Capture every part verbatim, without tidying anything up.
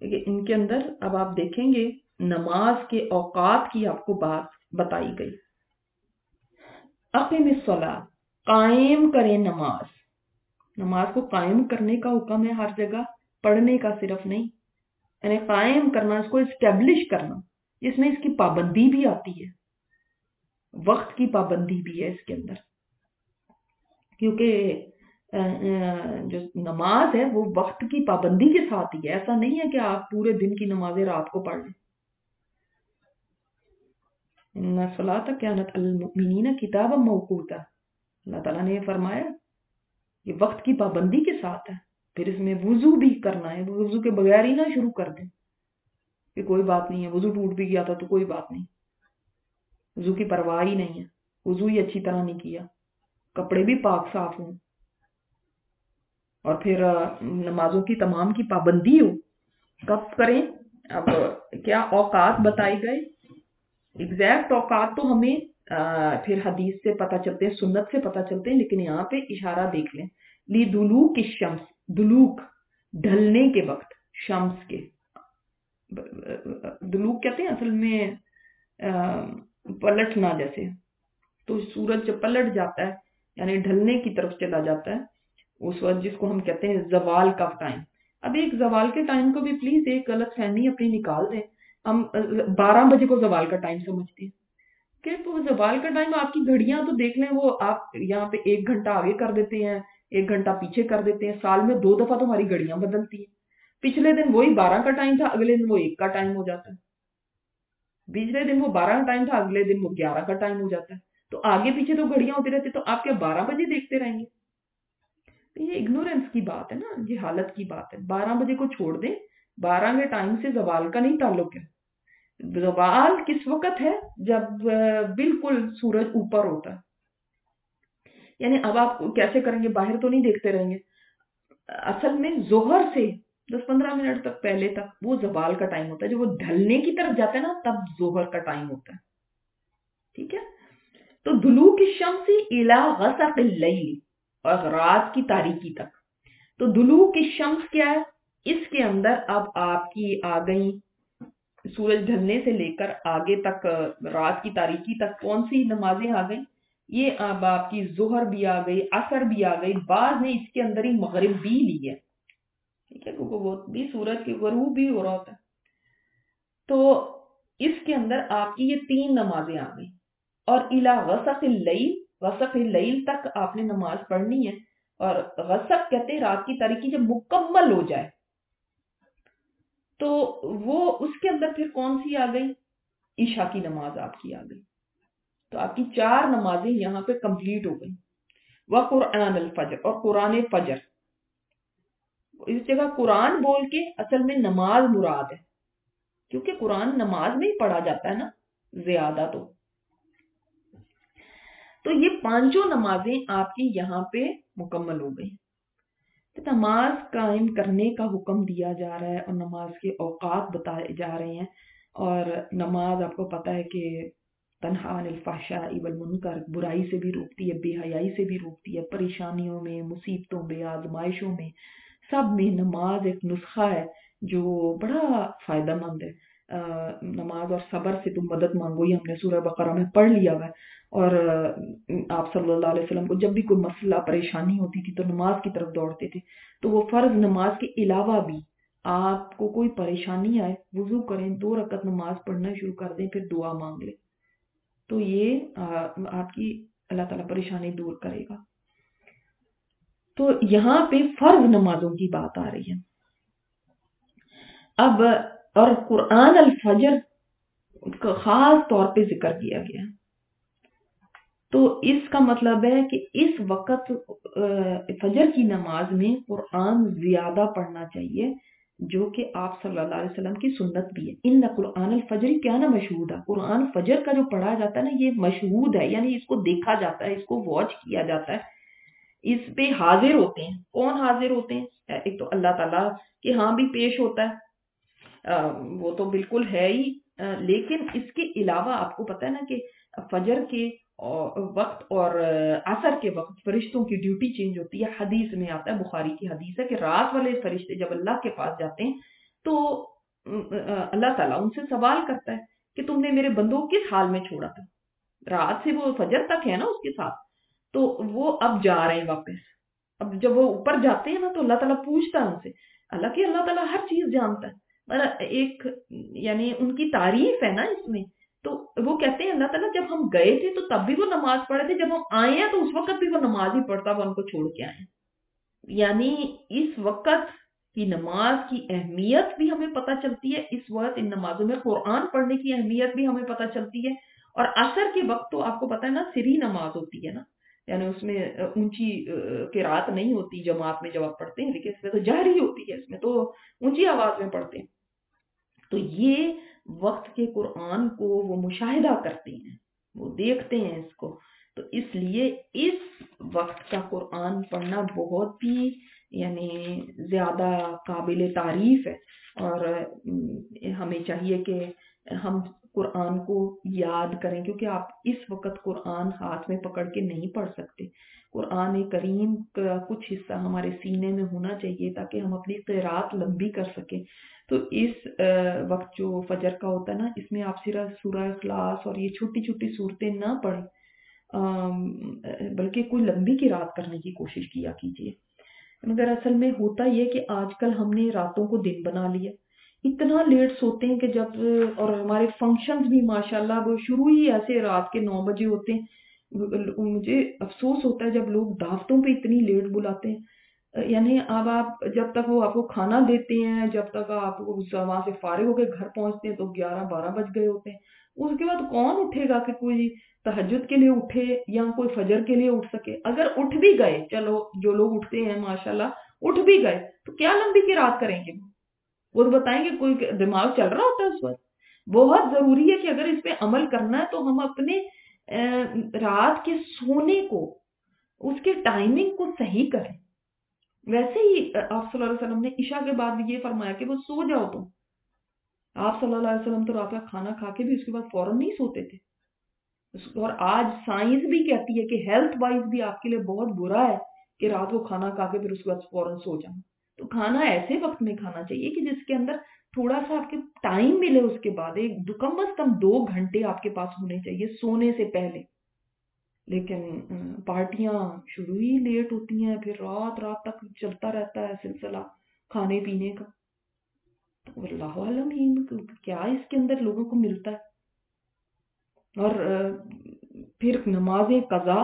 کہ ان کے اندر اب آپ دیکھیں گے نماز کے اوقات کی آپ کو بات بتائی گئی. اقیم الصلاۃ، قائم کریں نماز. نماز کو قائم کرنے کا حکم ہے ہر جگہ، پڑھنے کا صرف نہیں. یعنی قائم کرنا، اس کو اسٹیبلش کرنا، جس میں اس کی پابندی بھی آتی ہے، وقت کی پابندی بھی ہے اس کے اندر. کیونکہ جو نماز ہے وہ وقت کی پابندی کے ساتھ ہی ہے. ایسا نہیں ہے کہ آپ پورے دن کی نمازیں رات کو پڑھ لیں. ان الصلاۃ کانت علی المؤمنین کتابا موقوتا، اللہ تعالیٰ نے یہ فرمایا یہ وقت کی پابندی کے ساتھ ہے. پھر اس میں وضو بھی کرنا ہے، وضو کے بغیر ہی نہ شروع کر دیں کہ کوئی بات نہیں ہے، وضو ٹوٹ بھی گیا تھا تو کوئی بات نہیں، وضو کی پرواہ ہی نہیں ہے، وضو ہی اچھی طرح نہیں کیا، کپڑے بھی پاک صاف ہوں، اور پھر نمازوں کی تمام کی پابندی ہو. کب کریں؟ اب کیا اوقات بتائے گئے، ایگزیکٹ اوقات تو ہمیں پھر حدیث سے پتہ چلتے ہیں، سنت سے پتہ چلتے ہیں، لیکن یہاں پہ اشارہ دیکھ لیں. لی دلوک الشمس، دلوک ڈھلنے کے وقت، شمس کے، دلوک کہتے ہیں اصل میں پلٹنا، جیسے تو سورج جب پلٹ جاتا ہے یعنی ڈھلنے کی طرف چلا جاتا ہے اس وقت، جس کو ہم کہتے ہیں زوال کا ٹائم. اب ایک زوال کے ٹائم کو بھی پلیز ایک غلط فہمی اپنی نکال دیں. ہم بارہ بجے کو زوال کا ٹائم سمجھتے ہیں کہ تو زوال کا ٹائم، آپ کی گھڑیاں تو دیکھ لیں، وہ آپ یہاں پہ ایک گھنٹہ آگے کر دیتے ہیں، ایک گھنٹہ پیچھے کر دیتے ہیں. سال میں دو دفعہ تو ہماری گھڑیاں بدلتی ہیں. پچھلے دن وہی بارہ کا ٹائم تھا، اگلے دن وہ ایک کا ٹائم ہو جاتا ہے. پچھلے دن وہ بارہ کا ٹائم تھا، اگلے دن وہ گیارہ کا ٹائم ہو جاتا ہے. تو آگے پیچھے تو گھڑیاں ہوتی رہتی، تو آپ کیا بارہ بجے دیکھتے رہیں گے؟ یہ اگنورینس کی بات ہے نا، یہ حالت کی بات ہے. بارہ بجے کو چھوڑ دیں، بارہ کے ٹائم سے زوال کا نہیں تعلق ہے. زوال کس وقت ہے؟ جب بالکل سورج اوپر ہوتا ہے. یعنی اب آپ کیسے کریں گے؟ باہر تو نہیں دیکھتے رہیں گے. اصل میں ظہر سے دس پندرہ منٹ تک پہلے تک وہ زوال کا ٹائم ہوتا ہے. جب وہ ڈھلنے کی طرف جاتا ہے نا، تب ظہر کا ٹائم ہوتا ہے. ٹھیک ہے؟ تو دلوک الشمس الی غسق اللیل، اور رات کی تاریکی تک. تو دلوک الشمس کیا ہے؟ اس کے اندر اب آپ کی آ گئی سورج ڈھلنے سے لے کر آگے تک، رات کی تاریکی تک کون سی نمازیں آ گئی؟ یہ اب آپ کی ظہر بھی آ گئی، عصر بھی آ گئی، بعض نے اس کے اندر ہی مغرب بھی لی ہے. ٹھیک ہے، کیونکہ وہ بھی سورج کی غروب بھی ہو رہا ہوتا ہے. تو اس کے اندر آپ کی یہ تین نمازیں آ گئی. اور الی غسق اللیل، غسق اللیل تک آپ نے نماز پڑھنی ہے. اور غسق کہتے ہیں رات کی تاریکی جب مکمل ہو جائے، تو وہ اس کے اندر پھر کون سی آ گئی؟ عشاء کی نماز آپ کی آ گئی. تو آپ کی چار نمازیں یہاں پہ کمپلیٹ ہو گئی. وقرآن الفجر، اور قرآن فجر. اس جگہ قرآن بول کے اصل میں نماز مراد ہے، کیونکہ قرآن نماز میں ہی پڑھا جاتا ہے نا زیادہ. تو تو یہ پانچوں نمازیں آپ کی یہاں پہ مکمل ہو گئی. نماز قائم کرنے کا حکم دیا جا رہا ہے، اور نماز کے اوقات بتائے جا رہے ہیں. اور نماز آپ کو پتا ہے کہ تنہا عن الفحشاء والمنکر، برائی سے بھی روکتی ہے، بے حیائی سے بھی روکتی ہے. پریشانیوں میں، مصیبتوں میں، آزمائشوں میں، سب میں نماز ایک نسخہ ہے جو بڑا فائدہ مند ہے. نماز اور صبر سے تم مدد مانگو، یہ ہم نے سورہ بقرہ میں پڑھ لیا ہوا ہے. اور آپ صلی اللہ علیہ وسلم کو جب بھی کوئی مسئلہ پریشانی ہوتی تھی تو نماز کی طرف دوڑتے تھے. تو وہ فرض نماز کے علاوہ بھی آپ کو کوئی پریشانی آئے، وضو کریں، دو رکعت نماز پڑھنا شروع کر دیں، پھر دعا مانگ لیں، تو یہ آپ کی اللہ تعالیٰ پریشانی دور کرے گا. تو یہاں پہ فرض نمازوں کی بات آ رہی ہے. اب اور قرآن الفجر کا خاص طور پہ ذکر کیا گیا. تو اس کا مطلب ہے کہ اس وقت فجر کی نماز میں قرآن زیادہ پڑھنا چاہیے، جو کہ آپ صلی اللہ علیہ وسلم کی سنت بھی ہے. ان قرآن الفجر کیا نا مشہود ہے، قرآن فجر کا جو پڑھا جاتا ہے نا یہ مشہود ہے، یعنی اس کو دیکھا جاتا ہے، اس کو واچ کیا جاتا ہے، اس پہ حاضر ہوتے ہیں. کون حاضر ہوتے ہیں؟ ایک تو اللہ تعالیٰ کے ہاں بھی پیش ہوتا ہے، وہ تو بالکل ہے ہی، لیکن اس کے علاوہ آپ کو پتا ہے نا کہ فجر کے وقت اور عصر کے وقت فرشتوں کی ڈیوٹی چینج ہوتی ہے. حدیث میں آتا ہے، بخاری کی حدیث ہے کہ رات والے فرشتے جب اللہ کے پاس جاتے ہیں تو اللہ تعالیٰ ان سے سوال کرتا ہے کہ تم نے میرے بندوں کو کس حال میں چھوڑا تھا، رات سے وہ فجر تک ہے نا اس کے ساتھ، تو وہ اب جا رہے ہیں واپس. اب جب وہ اوپر جاتے ہیں نا تو اللہ تعالیٰ پوچھتا ہے ان سے، اللہ کہ اللہ تعالیٰ ہر چیز جانتا ہے، پر ایک یعنی ان کی تعریف ہے نا اس میں. تو وہ کہتے ہیں اللہ تعالیٰ جب ہم گئے تھے تو تب بھی وہ نماز پڑھے تھے، جب ہم آئے ہیں تو اس وقت بھی وہ نماز ہی پڑھتا، وہ ان کو چھوڑ کے آئے ہیں. یعنی اس وقت کی نماز کی اہمیت بھی ہمیں پتہ چلتی ہے، اس وقت ان نمازوں میں قرآن پڑھنے کی اہمیت بھی ہمیں پتہ چلتی ہے. اور عصر کے وقت تو آپ کو پتہ ہے نا سری نماز ہوتی ہے نا، یعنی اس میں اونچی قرات نہیں ہوتی جماعت میں جب آپ پڑھتے ہیں، لیکن اس میں تو جہری ہوتی ہے، اس میں تو اونچی آواز میں پڑھتے ہیں. تو یہ وقت کے قرآن کو وہ مشاہدہ کرتے ہیں، وہ دیکھتے ہیں اس کو. تو اس لیے اس وقت کا قرآن پڑھنا بہت ہی یعنی زیادہ قابل تعریف ہے. اور ہمیں چاہیے کہ ہم قرآن کو یاد کریں، کیونکہ آپ اس وقت قرآن ہاتھ میں پکڑ کے نہیں پڑھ سکتے. قرآن کریم کا کچھ حصہ ہمارے سینے میں ہونا چاہیے تاکہ ہم اپنی قرات لمبی کر سکیں. تو اس وقت جو فجر کا ہوتا ہے نا، اس میں آپ صرف سورہ اخلاص اور یہ چھوٹی چھوٹی صورتیں نہ پڑھیں، بلکہ کوئی لمبی قرات کرنے کی کوشش کیا کیجیے. مگر اصل میں ہوتا یہ کہ آج کل ہم نے راتوں کو دن بنا لیا، اتنا لیٹ سوتے ہیں کہ جب اور ہمارے فنکشنز بھی ماشاءاللہ وہ شروع ہی ایسے رات کے نو بجے ہوتے ہیں. مجھے افسوس ہوتا ہے جب لوگ دعوتوں پہ اتنی لیٹ بلاتے ہیں. یعنی اب آپ جب تک وہ آپ کو کھانا دیتے ہیں، جب تک آپ وہاں سے فارغ ہو کے گھر پہنچتے ہیں تو گیارہ بارہ بج گئے ہوتے ہیں. اس کے بعد کون اٹھے گا کہ کوئی تہجد کے لیے اٹھے یا کوئی فجر کے لیے اٹھ سکے. اگر اٹھ بھی گئے، چلو جو لوگ اٹھتے ہیں ماشاءاللہ اٹھ بھی گئے، تو کیا لمبی قرات کریں گے؟ وہ بتائیں گے کوئی دماغ چل رہا ہوتا ہے اس وقت. بہت ضروری ہے کہ اگر اس پہ عمل کرنا ہے تو ہم اپنے رات کے سونے کو، اس کے ٹائمنگ کو صحیح کریں. ویسے ہی آپ صلی اللہ علیہ وسلم نے عشاء کے بعد بھی یہ فرمایا کہ وہ سو جاؤ. تم آپ صلی اللہ علیہ وسلم تو رات کا کھانا کھا کے بھی اس کے بعد فوراً نہیں سوتے تھے. اور آج سائنس بھی کہتی ہے کہ ہیلتھ وائز بھی آپ کے لیے بہت برا ہے کہ رات کو کھانا کھا کے پھر اس کے بعد فوراً سو جانا. تو کھانا ایسے وقت میں کھانا چاہیے کہ جس کے اندر تھوڑا سا آپ کے ٹائم ملے، اس کے بعد ایک کم از کم دو گھنٹے آپ کے پاس ہونے چاہیے سونے سے پہلے. لیکن پارٹیاں شروع ہی لیٹ ہوتی ہیں، پھر رات رات تک چلتا رہتا ہے سلسلہ کھانے پینے کا. تو اللہ عالم کیا اس کے اندر لوگوں کو ملتا ہے. اور پھر نمازیں قضا،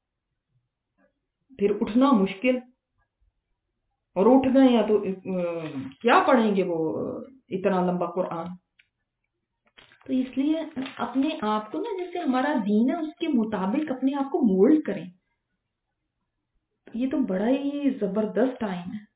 پھر اٹھنا مشکل، اور اٹھ گئے ہیں تو کیا پڑھیں گے وہ اتنا لمبا قرآن. تو اس لیے اپنے آپ کو نا جیسے ہمارا دین ہے اس کے مطابق اپنے آپ کو مولڈ کریں. یہ تو بڑا ہی زبردست ٹائم ہے.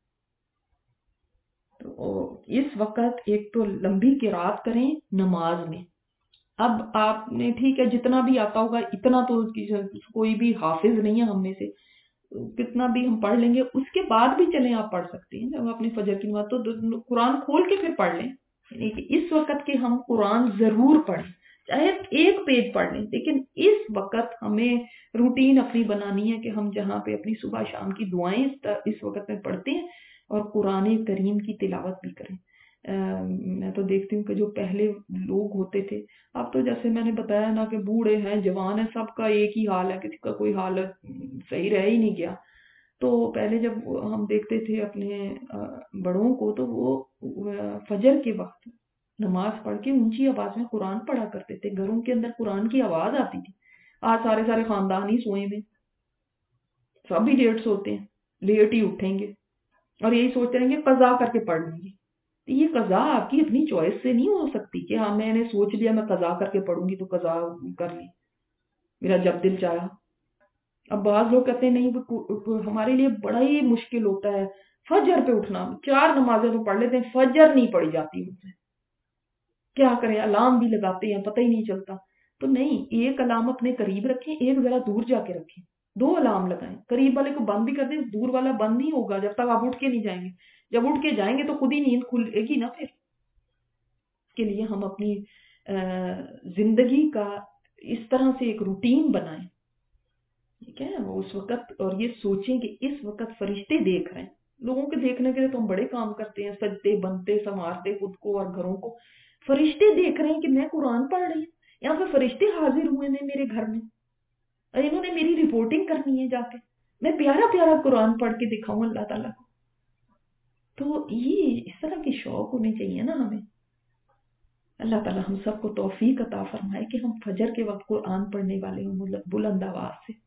تو اس وقت ایک تو لمبی قرات کریں نماز میں. اب آپ نے ٹھیک ہے جتنا بھی آتا ہوگا اتنا تو کوئی بھی حافظ نہیں ہے ہم میں سے، کتنا بھی ہم پڑھ لیں گے. اس کے بعد بھی چلیں آپ پڑھ سکتے ہیں جب اپنی فجر کی نماز تو قرآن کھول کے پھر پڑھ لیں. یعنی کہ اس وقت کے ہم قرآن ضرور پڑھیں، چاہے ایک پیج پڑھ لیں، لیکن اس وقت ہمیں روٹین اپنی بنانی ہے کہ ہم جہاں پہ اپنی صبح شام کی دعائیں اس وقت میں پڑھتے ہیں اور قرآن کریم کی تلاوت بھی کریں. میں تو دیکھتی ہوں کہ جو پہلے لوگ ہوتے تھے، اب تو جیسے میں نے بتایا نا کہ بوڑھے ہیں جوان ہیں سب کا ایک ہی حال ہے، کسی کا کوئی حالت صحیح رہ ہی نہیں گیا. تو پہلے جب ہم دیکھتے تھے اپنے بڑوں کو تو وہ فجر کے وقت نماز پڑھ کے اونچی آواز میں قرآن پڑھا کرتے تھے، گھروں کے اندر قرآن کی آواز آتی تھی. آج سارے سارے خاندان ہی سوئے میں، سب ہی لیٹ سوتے ہیں، لیٹ ہی اٹھیں گے اور یہی سوچتے رہیں گے قضا کر کے پڑھ لیں گے. یہ قضا آپ کی اپنی چوائس سے نہیں ہو سکتی کہ ہاں میں نے سوچ لیا میں قضا کر کے پڑھوں گی تو قضا کر لی میرا جب دل چاہا. اب بعض لوگ کہتے ہیں نہیں ہمارے لیے بڑا ہی مشکل ہوتا ہے فجر پہ اٹھنا، چار نمازیں تو پڑھ لیتے ہیں فجر نہیں پڑھی جاتی ان سے، کیا کریں الارم بھی لگاتے ہیں پتہ ہی نہیں چلتا. تو نہیں، ایک الارم اپنے قریب رکھیں، ایک ذرا دور جا کے رکھیں، دو الارم لگائیں. قریب والے کو بند بھی کر دیں، دور والا بند نہیں ہوگا جب تک آپ اٹھ کے نہیں جائیں گے. جب اٹھ کے جائیں گے تو خود ہی نیند کھلے گی نا. پھر اس کے لیے ہم اپنی زندگی کا اس طرح سے ایک روٹین بنائیں، ٹھیک ہے. وہ اس وقت اور یہ سوچیں کہ اس وقت فرشتے دیکھ رہے ہیں، لوگوں کے دیکھنے کے لیے تو ہم بڑے کام کرتے ہیں، سجتے بنتے سنوارتے خود کو اور گھروں کو، فرشتے دیکھ رہے ہیں کہ میں قرآن پڑھ رہی ہوں، یہاں پہ فرشتے حاضر ہوئے ہیں میرے گھر میں، اور انہوں نے میری رپورٹنگ کرنی ہے جا کے، میں پیارا پیارا قرآن پڑھ کے دکھاؤں اللہ تعالیٰ کو۔ تو یہ اس طرح کی شوق ہونی چاہیے نا ہمیں۔ اللہ تعالیٰ ہم سب کو توفیق عطا فرمائے کہ ہم فجر کے وقت قرآن پڑھنے والے ہوں بلند آواز سے۔